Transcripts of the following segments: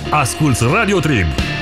Asculți Radio Trib.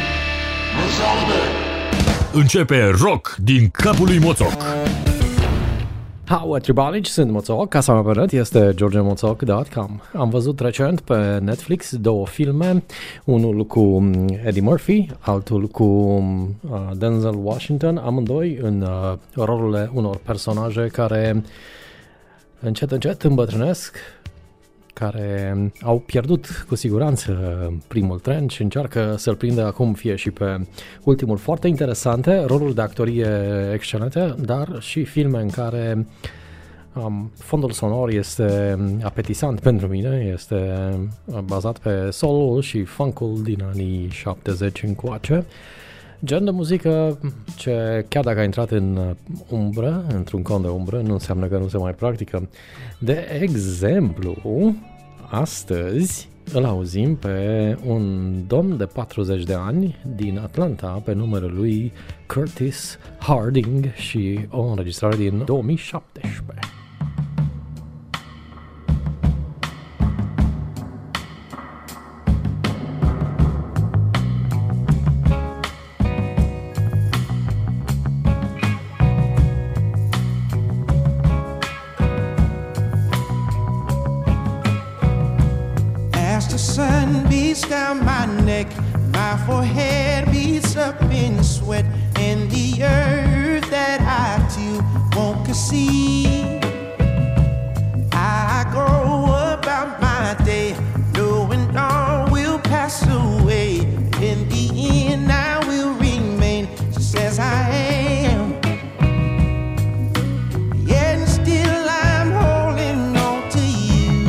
Începe rock din capul lui Moțoc. Hello, tribalici, sunt Moțoc, casa mea pe net este georgemoțoc.com. Am văzut recent pe Netflix două filme, unul cu Eddie Murphy, altul cu Denzel Washington, amândoi în rolurile unor personaje care încet îmbătrânesc, care au pierdut cu siguranță primul tren și încearcă să-l prindă acum fie și pe ultimul. Foarte interesante, roluri de actorie excelente, dar și filme în care fondul sonor este apetisant pentru mine, este bazat pe soul și funkul din anii 70 încoace. Gen de muzică ce, chiar dacă a intrat în umbră, într-un cont de umbră, nu înseamnă că nu se mai practică. De exemplu, astăzi îl auzim pe un domn de 40 de ani din Atlanta pe numele lui Curtis Harding și o înregistrare din 2017. Sun beats down my neck, my forehead beats up in sweat, and the earth that I too won't conceive. I go about my day, knowing all will pass away. In the end, I will remain just as I am. Yet still I'm holding on to you.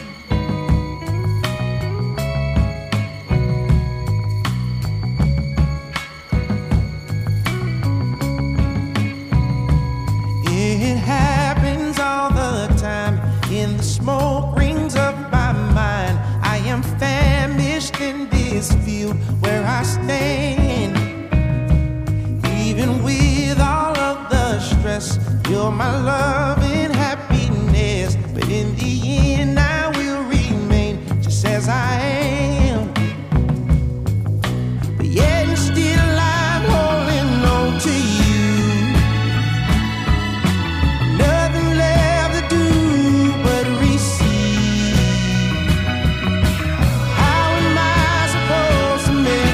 It happens all the time. In the smoke rings up my mind. I am famished in this field where I stand. Even with all of the stress, you're my love and happiness. But in the end, I will remain just as I am. But yet still I'm holding on to you. Nothing left to do but receive. How am I supposed to make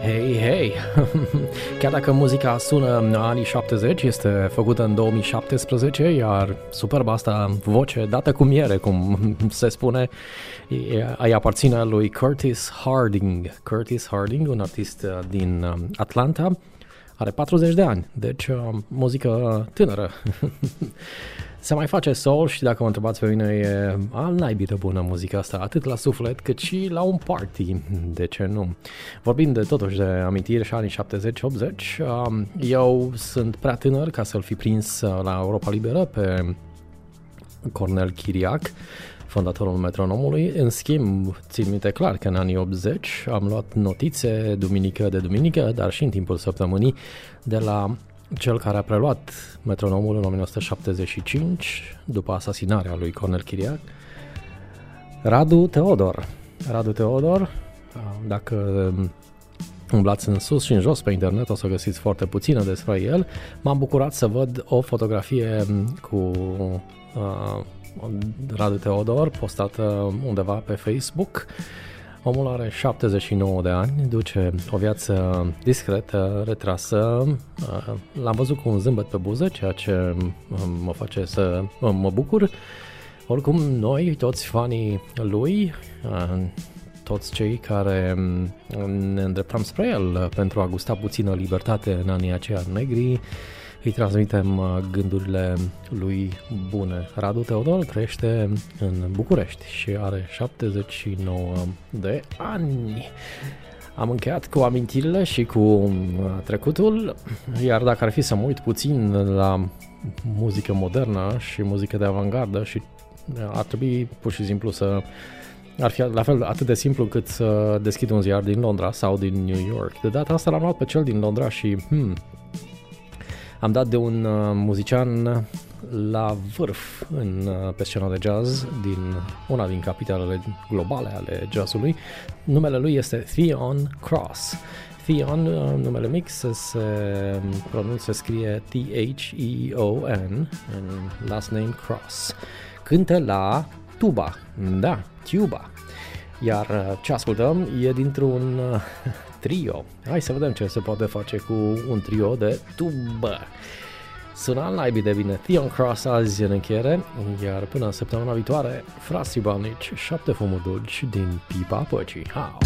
Hei, hei! Chiar dacă muzica sună în anii 70, este făcută în 2017, iar superba asta voce dată cu miere, cum se spune, îi aparține lui Curtis Harding. Curtis Harding, un artist din Atlanta, are 40 de ani, deci muzică tânără. Se mai face soul și dacă mă întrebați pe mine, e al naibii de bună muzica asta, atât la suflet cât și la un party, de ce nu? Vorbim de totuși de amintiri și anii 70-80, eu sunt prea tânăr ca să-l fi prins la Europa Liberă pe Cornel Chiriac, fondatorul Metronomului. În schimb, țin minte clar că în anii 80 am luat notițe duminică de duminică, dar și în timpul săptămânii, de la cel care a preluat Metronomul în 1975, după asasinarea lui Cornel Chiriac, Radu Teodor. Radu Teodor, dacă umblați în sus și în jos pe internet, o să găsiți foarte puțină despre el. M-am bucurat să văd o fotografie cu Radu Teodor postată undeva pe Facebook. Omul are 79 de ani, duce o viață discretă, retrasă. L-am văzut cu un zâmbet pe buză, ceea ce mă face să mă bucur. Oricum, noi, toți fanii lui, toți cei care ne îndreptam spre el pentru a gusta puțină libertate în anii aceia negri, îi transmitem gândurile lui bune. Radu Teodor trăiește în București și are 79 de ani. Am încheiat cu amintirile și cu trecutul, iar dacă ar fi să mă uit puțin la muzică modernă și muzică de avantgardă, și ar trebui pur și simplu să... Ar fi la fel atât de simplu cât să deschid un ziar din Londra sau din New York. De data asta l-am luat pe cel din Londra și... am dat de un muzician la vârf pe scena de jazz din una din capitalele globale ale jazzului. Numele lui este Theon Cross. Theon, numele mic, se scrie T-H-E-O-N, last name Cross. Cântă la tuba, da, tuba. Iar ce ascultăm e dintr-un trio. Hai să vedem ce se poate face cu un trio de tubă. Sună al naibii de bine. Theon Cross azi în încheiere, iar până săptămâna viitoare, frații balnici, 7 fumuri dulci din pipa păcii. How!